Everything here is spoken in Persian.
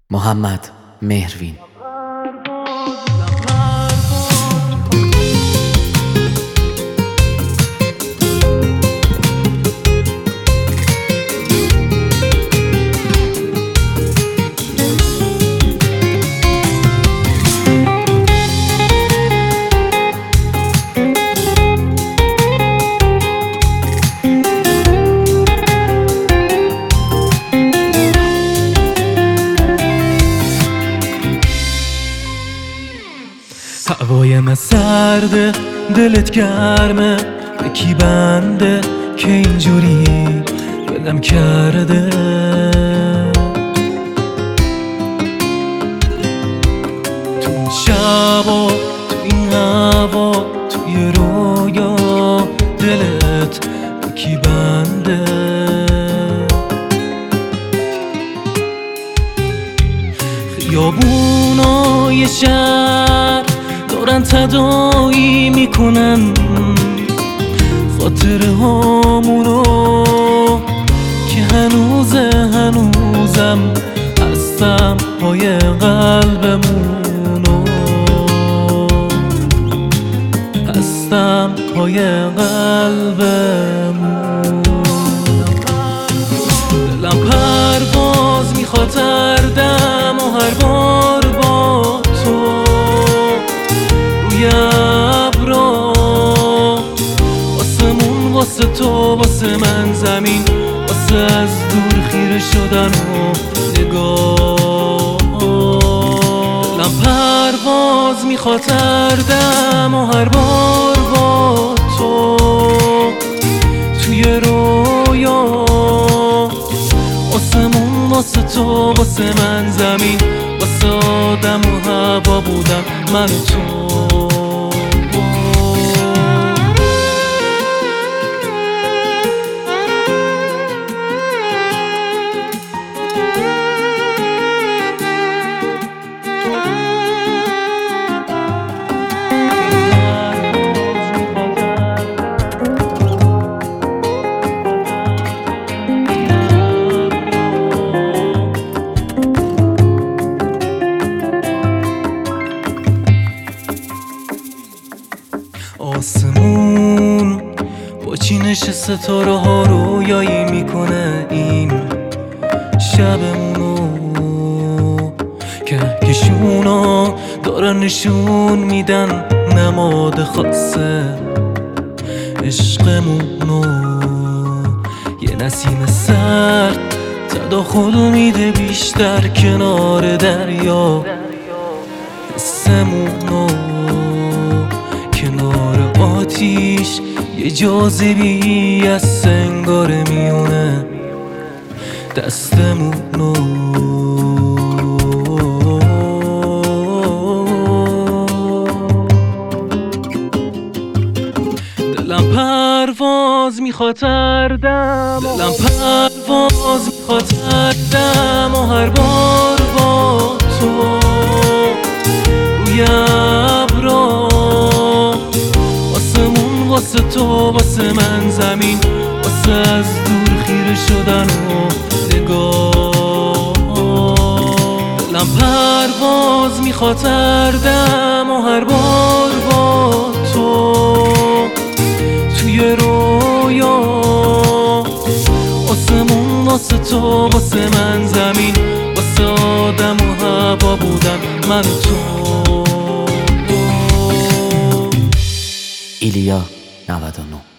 محمد مهروین. هوای من سرده، دلت گرمه، به کی بنده که اینجوری ولم کرده؟ تو این شبا، تو این هوا، توی رویا دلت به کی بنده؟ خیابونای شهر دارن تداعی میکنن خاطر هامونو که هنوزم هستم پای قلبمونو، هستم پای قلبمون. دلم پرواز میخواد هر دم و هر بار با تو روی ابرا، واسمون، واسه تو، واسه من زمین، واسه از دور خیره شدن و نگاه. دلم پرواز میخواد هر دم و هر بار با تو توی رویا، واسمون، واسه تو، واسه من زمین، واسه آدم و هوا بودم من و تو. آسمون با چینش ستاره ها رویایی میکنه این شبمونو، کهکشونا دارن نشون میدن نماد خاصه عشقمونو. یه نسیم سرد تداخل میده بیشتر کنار دریا، حسمونو کنار آتیش یه جاذبی از سنگاره میونه دستمونو. دلم پرواز میخواد هر دم، دلم پرواز میخواد هر دم و هر بار با تو روی ابرا، واسه تو، واسه من زمین، واسه از دور خیره شدن و نگاه. دلم پرواز میخواد هر دم و هر بار با تو توی رویا، واسمون، واسه تو، واسه من زمین، واسه آدم و هوا بودم من و تو. ایلیا 99.